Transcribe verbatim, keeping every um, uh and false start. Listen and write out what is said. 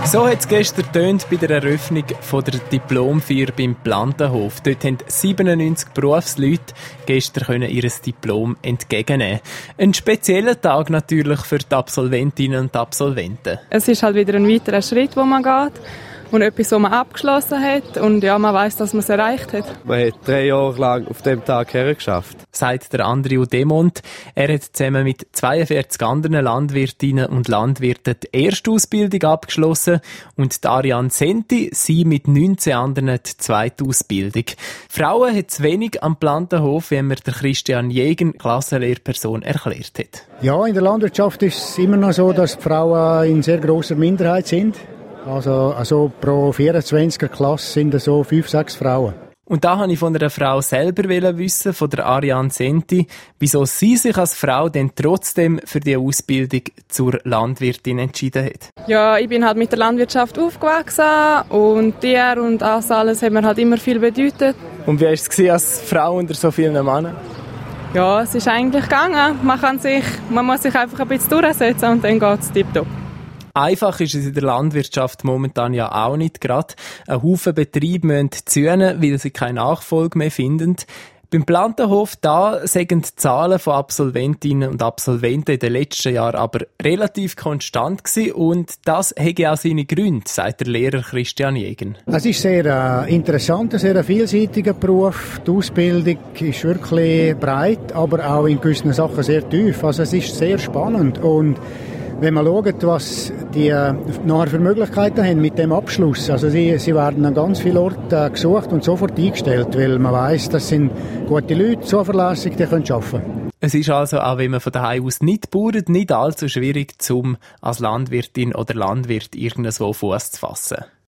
So hat es gestern getönt bei der Eröffnung von der Diplomfeier beim Plantenhof. Dort haben siebenundneunzig Berufsleute gestern ihr Diplom entgegennehmen. Ein spezieller Tag natürlich für die Absolventinnen und Absolventen. Es ist halt wieder ein weiterer Schritt, wo man geht. Und etwas, was man abgeschlossen hat. Und ja, man weiss, dass man es erreicht hat. Man hat drei Jahre lang auf dem Tag hergeschafft. Sagt der Andrew Demont. Er hat zusammen mit zweiundvierzig anderen Landwirtinnen und Landwirten die erste Ausbildung abgeschlossen und die Ariane Senti, sie mit neunzehn anderen die zweite Ausbildung. Frauen hat es wenig am Plantenhof, wie mir der Christian Jägen, Klassenlehrperson, erklärt hat. Ja, in der Landwirtschaft ist es immer noch so, dass die Frauen in sehr grosser Minderheit sind. Also, also pro vierundzwanziger Klasse sind es so fünf, sechs Frauen. Und da wollte ich von einer Frau selber wissen, von der Ariane Senti, wieso sie sich als Frau denn trotzdem für die Ausbildung zur Landwirtin entschieden hat. Ja, ich bin halt mit der Landwirtschaft aufgewachsen und Tier und das alles hat mir halt immer viel bedeutet. Und wie war es als Frau unter so vielen Männern? Ja, es ist eigentlich gegangen. Man kann sich, man muss sich einfach ein bisschen durchsetzen und dann geht es tipptopp. Einfach ist es in der Landwirtschaft momentan ja auch nicht gerade. Ein Haufen Betriebe müssen zäunen, weil sie keine Nachfolge mehr finden. Beim Plantenhof da sagen die Zahlen von Absolventinnen und Absolventen in den letzten Jahren aber relativ konstant gewesen und das hätte auch seine Gründe, sagt der Lehrer Christian Jägen. Es ist sehr äh, interessant, ein sehr vielseitiger Beruf. Die Ausbildung ist wirklich breit, aber auch in gewissen Sachen sehr tief. Also es ist sehr spannend und wenn man schaut, was die äh, nachher für Möglichkeiten haben mit dem Abschluss, also sie, sie werden an ganz vielen Orten äh, gesucht und sofort eingestellt, weil man weiss, das sind gute Leute, zuverlässig, die können arbeiten. Es ist also, auch wenn man von daheim aus nicht bauert, nicht allzu schwierig, um als Landwirtin oder Landwirt irgendwo Fuß zu fassen.